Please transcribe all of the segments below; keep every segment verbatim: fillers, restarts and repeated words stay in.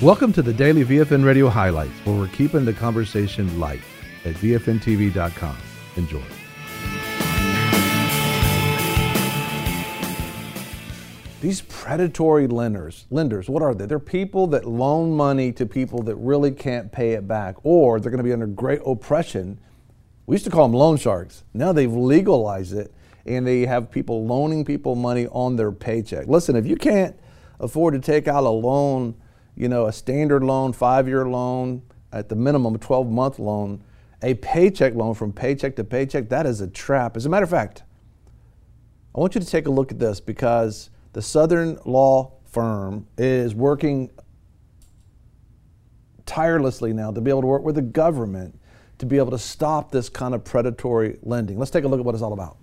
Welcome to the Daily V F N Radio Highlights, where we're keeping the conversation light at V F N T V dot com. Enjoy. These predatory lenders, lenders, what are they? They're people that loan money to people that really can't pay it back, or they're going to be under great oppression. We used to call them loan sharks. Now they've legalized it, and they have people loaning people money on their paycheck. Listen, if you can't afford to take out a loan, you know, a standard loan, five-year loan, at the minimum a twelve-month loan, a paycheck loan from paycheck to paycheck, that is a trap. As a matter of fact, I want you to take a look at this, because the Southern law firm is working tirelessly now to be able to work with the government to be able to stop this kind of predatory lending. Let's take a look at what it's all about.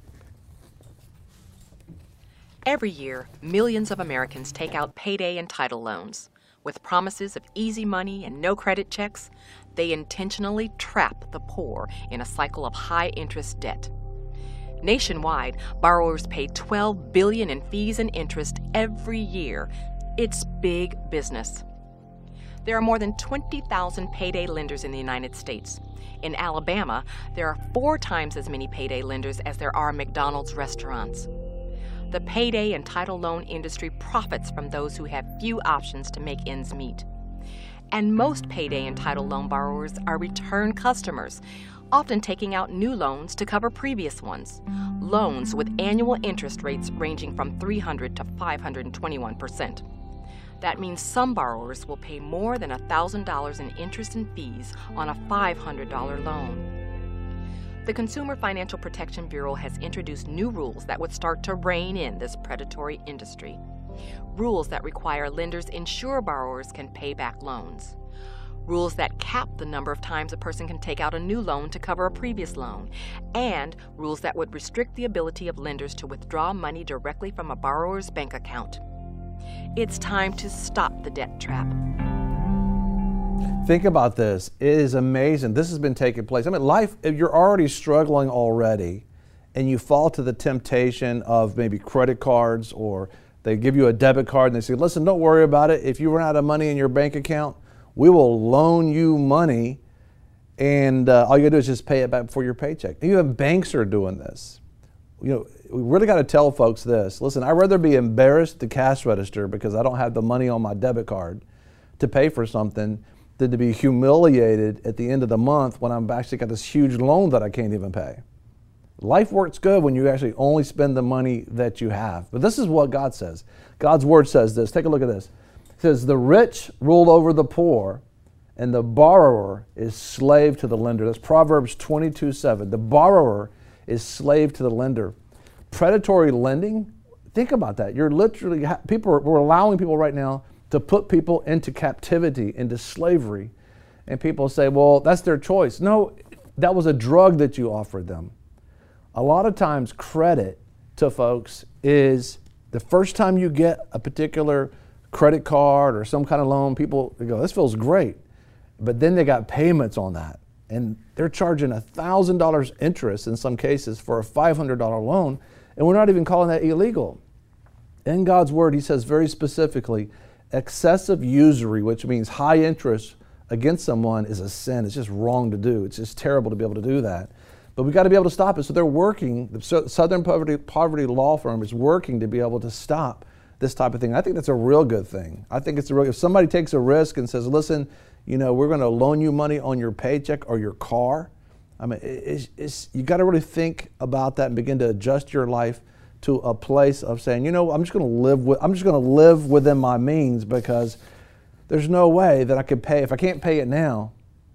Every year, millions of Americans take out payday and title loans. With promises of easy money and no credit checks, they intentionally trap the poor in a cycle of high-interest debt. Nationwide, borrowers pay twelve billion dollars in fees and interest every year. It's big business. There are more than twenty thousand payday lenders in the United States. In Alabama, there are four times as many payday lenders as there are McDonald's restaurants. The payday and title loan industry profits from those who have few options to make ends meet. And most payday and title loan borrowers are return customers, often taking out new loans to cover previous ones. Loans with annual interest rates ranging from three hundred to five hundred twenty-one percent. That means some borrowers will pay more than one thousand dollars in interest and fees on a five hundred dollars loan. The Consumer Financial Protection Bureau has introduced new rules that would start to rein in this predatory industry. Rules that require lenders ensure borrowers can pay back loans. Rules that cap the number of times a person can take out a new loan to cover a previous loan, and rules that would restrict the ability of lenders to withdraw money directly from a borrower's bank account. It's time to stop the debt trap. Think about this. It is amazing. This has been taking place. I mean, life, if you're already struggling already and you fall to the temptation of maybe credit cards, or they give you a debit card and they say, listen, don't worry about it. If you run out of money in your bank account, we will loan you money, and uh, all you gotta do is just pay it back before your paycheck. And even banks are doing this. You know, we really got to tell folks this. Listen, I'd rather be embarrassed at the cash register because I don't have the money on my debit card to pay for something than to be humiliated at the end of the month when I've actually got this huge loan that I can't even pay. Life works good when you actually only spend the money that you have. But this is what God says. God's word says this. Take a look at this. It says, the rich rule over the poor, and the borrower is slave to the lender. That's Proverbs twenty-two seven. The borrower is slave to the lender. Predatory lending, think about that. You're literally, people are, we're allowing people right now to put people into captivity, into slavery. And people say, well, that's their choice. No, that was a drug that you offered them. A lot of times credit to folks is the first time you get a particular credit card or some kind of loan, people go, this feels great. But then they got payments on that. And they're charging one thousand dollars interest in some cases for a five hundred dollars loan. And we're not even calling that illegal. In God's word, he says very specifically, excessive usury, which means high interest against someone, is a sin. It's just wrong to do. It's just terrible to be able to do that. But we've got to be able to stop it. So they're working, the Southern Poverty, Poverty Law Firm is working to be able to stop this type of thing. I think that's a real good thing. I think it's a real, if somebody takes a risk and says, listen, you know, we're going to loan you money on your paycheck or your car. I mean, it's, it's, you got to really think about that and begin to adjust your life to a place of saying, you know, I'm just going to live with, I'm just going to live within my means, because there's no way that I could pay, if I can't pay it now,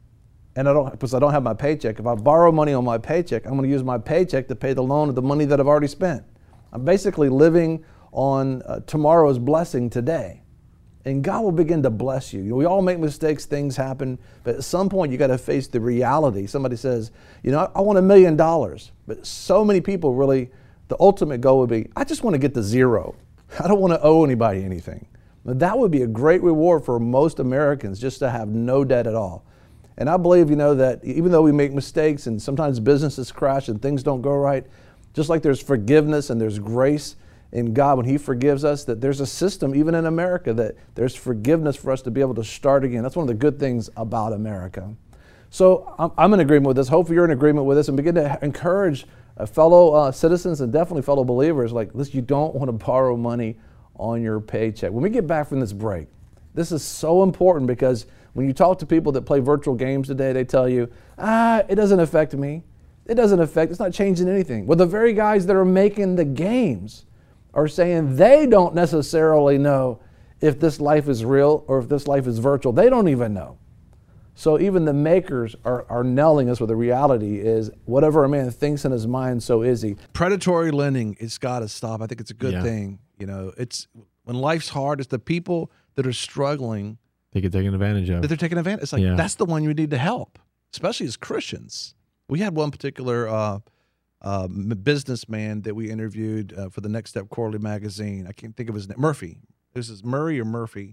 and I don't, because I don't have my paycheck. If I borrow money on my paycheck, I'm going to use my paycheck to pay the loan of the money that I've already spent. I'm basically living on uh, tomorrow's blessing today. And God will begin to bless you. You know, we all make mistakes, things happen, but at some point you got to face the reality. Somebody says, you know, I, I want a million dollars, but so many people really, the ultimate goal would be, I just want to get to zero. I don't want to owe anybody anything. But that would be a great reward for most Americans, just to have no debt at all. And I believe, you know, that even though we make mistakes and sometimes businesses crash and things don't go right, just like there's forgiveness and there's grace in God when he forgives us, that there's a system, even in America, that there's forgiveness for us to be able to start again. That's one of the good things about America. So I'm, I'm in agreement with this. Hopefully you're in agreement with this, and begin to encourage uh, fellow uh, citizens and definitely fellow believers, like, listen, you don't want to borrow money on your paycheck. When we get back from this break, this is so important, because when you talk to people that play virtual games today, they tell you, ah, it doesn't affect me. It doesn't affect, it's not changing anything. Well, the very guys that are making the games are saying they don't necessarily know if this life is real or if this life is virtual. They don't even know. So even the makers are, are nailing us with the reality is, whatever a man thinks in his mind, so is he. Predatory lending, it's got to stop. I think it's a good Yeah. thing. You know, it's when life's hard, it's the people that are struggling They get taken advantage of. that they're taking advantage. It's like, Yeah. that's the one you need to help, especially as Christians. We had one particular uh, uh, businessman that we interviewed uh, for the Next Step Quarterly magazine. I can't think of his name. Murphy. This is Murray or Murphy.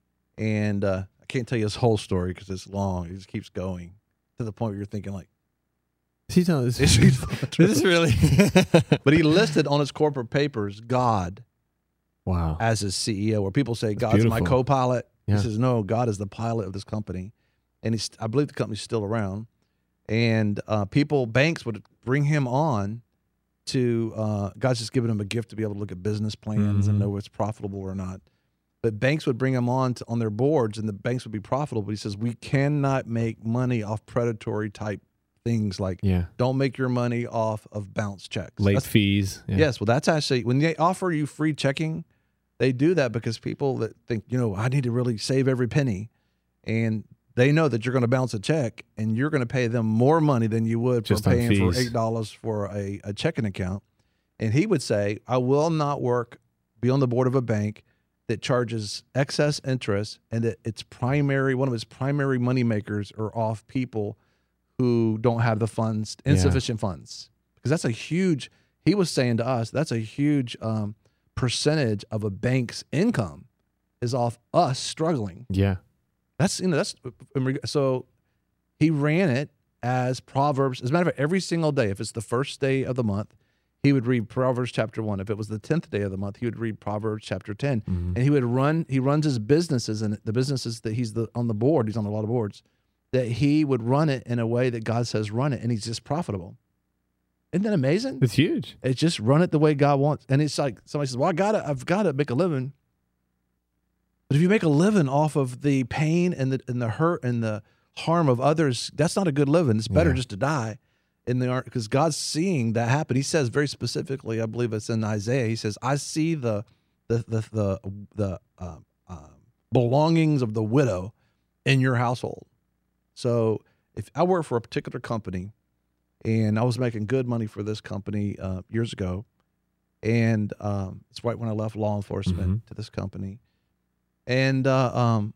And uh, I can't tell you his whole story because it's long. It just keeps going to the point where you're thinking, like, Is he telling this? is he- This is really. but he listed on his corporate papers God Wow. as his C E O, where people say, God's my beautiful. co-pilot. Yeah. He says, no, God is the pilot of this company. And he's, I believe the company's still around. And uh, people, banks would bring him on to, uh, God's just given him a gift to be able to look at business plans Mhm. and know what's profitable or not. But banks would bring him on to, on their boards, and the banks would be profitable. But he says, we cannot make money off predatory type things, like Yeah. don't make your money off of bounce checks. Late That's- fees. Yeah. Yes, well, that's actually, when they offer you free checking, they do that because people that think, you know, I need to really save every penny, and they know that you're going to bounce a check, and you're going to pay them more money than you would Just for on paying for fees. eight dollars for a, a checking account. And he would say, I will not work, be on the board of a bank that charges excess interest, and that its primary, one of its primary money makers are off people who don't have the funds, insufficient funds. Because that's a huge, he was saying to us, that's a huge um, percentage of a bank's income is off us struggling. Yeah. That's, you know, that's, so he ran it as Proverbs. As a matter of fact, every single day, if it's the first day of the month, he would read Proverbs chapter one. If it was the tenth day of the month, he would read Proverbs chapter ten. Mhm. And he would run, he runs his businesses, and the businesses that he's the, on the board, he's on a lot of boards, that he would run it in a way that God says run it, and he's just profitable. Isn't that amazing? It's huge. It's just run it the way God wants. And it's like somebody says, well, I gotta, I've got to make a living. But if you make a living off of the pain and the and the hurt and the harm of others, that's not a good living. It's better Yeah. just to die in the art, because God's seeing that happen. He says very specifically, I believe it's in Isaiah, he says, I see the the the the, the uh, uh, belongings of the widow in your household. So if I work for a particular company, and I was making good money for this company uh, years ago, and um, it's right when I left law enforcement Mhm. to this company, and uh, um,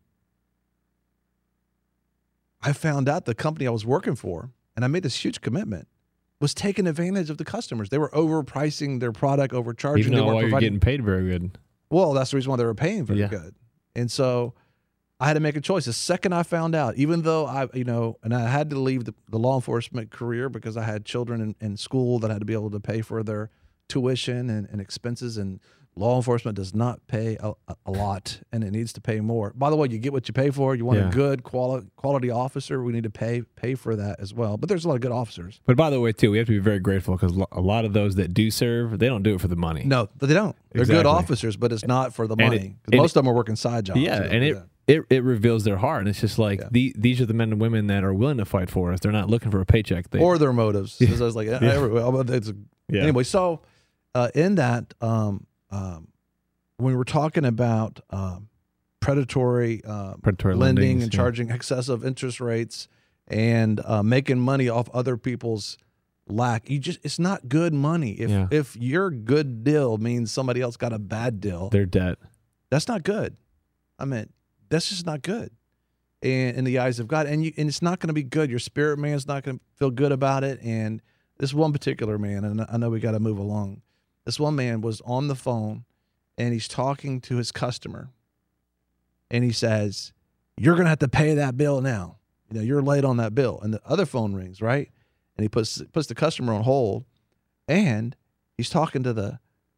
I found out the company I was working for, and I made this huge commitment, was taking advantage of the customers. They were overpricing their product, overcharging. Even they though weren't while you're providing- getting paid very good. well, that's the reason why they were paying very Yeah. good. And so I had to make a choice. The second I found out, even though I, you know, and I had to leave the, the law enforcement career because I had children in, in school that I had to be able to pay for their tuition and, and expenses. And law enforcement does not pay a, a lot, and it needs to pay more. By the way, you get what you pay for. You want Yeah. a good quality quality officer, we need to pay pay for that as well. But there's a lot of good officers. But by the way, too, we have to be very grateful because a lot of those that do serve, they don't do it for the money. No, but they don't. They're good Exactly. officers, but it's not for the And money. it- 'Cause and most of them are working side jobs. Yeah, so, and it, yeah. it it reveals their heart, and it's just like Yeah. the, these are the men and women that are willing to fight for us. They're not looking for a paycheck. They, or their motives. Yeah. So I was like, yeah. Yeah. every- it's a- Yeah. anyway. So uh, in that, um, um, when we're talking about um, predatory, uh, predatory lending lendings, and yeah. charging excessive interest rates and uh, making money off other people's lack, you just it's not good money. If Yeah. if your good deal means somebody else got a bad deal, their debt. that's not good. I mean, that's just not good in, in the eyes of God. And you, and it's not going to be good. Your spirit man's not going to feel good about it. And this one particular man, and I know we got to move along. This one man was on the phone, and he's talking to his customer. And he says, you're going to have to pay that bill now. You know, you're late on that bill. And the other phone rings, right? And he puts puts the customer on hold, and he's talking to the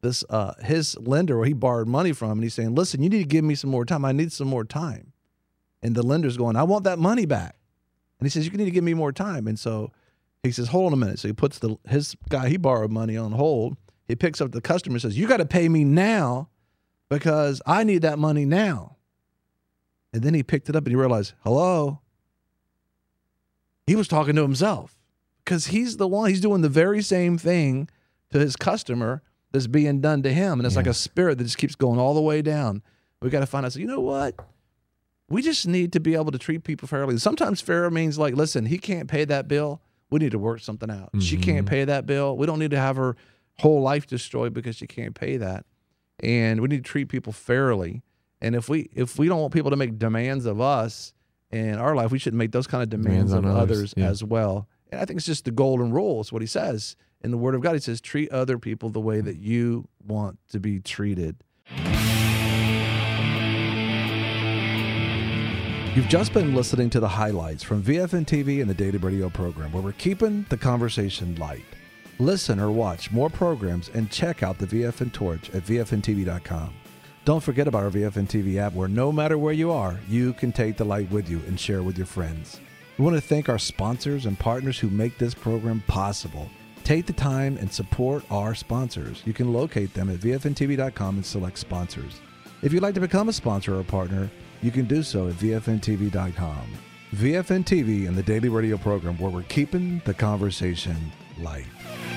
this uh, his lender where he borrowed money from, and he's saying, listen, you need to give me some more time. I need some more time. And the lender's going, I want that money back. And he says, you need to give me more time. And so he says, hold on a minute. So he puts the his guy he borrowed money on hold. He picks up the customer and says, you got to pay me now because I need that money now. And then he picked it up and he realized, hello? He was talking to himself because he's the one, he's doing the very same thing to his customer that's being done to him. And it's yeah. like a spirit that just keeps going all the way down. We got to find out, so you know what? We just need to be able to treat people fairly. Sometimes fair means like, listen, he can't pay that bill. We need to work something out. Mm-hmm. She can't pay that bill. We don't need to have her whole life destroyed because she can't pay that. And we need to treat people fairly. And if we if we don't want people to make demands of us in our life, we shouldn't make those kind of demands, demands of others, others yeah. as well. And I think it's just the golden rule. It's what he says in the Word of God. He says, treat other people the way that you want to be treated. You've just been listening to the highlights from V F N T V and the Daily Radio program, where we're keeping the conversation light. Listen or watch more programs and check out the V F N Torch at V F N T V dot com. Don't forget about our V F N T V app, where no matter where you are, you can take the light with you and share with your friends. We want to thank our sponsors and partners who make this program possible. Take the time and support our sponsors. You can locate them at V F N T V dot com and select sponsors. If you'd like to become a sponsor or a partner, you can do so at V F N T V dot com. V F N T V and the Daily Radio program, where we're keeping the conversation light.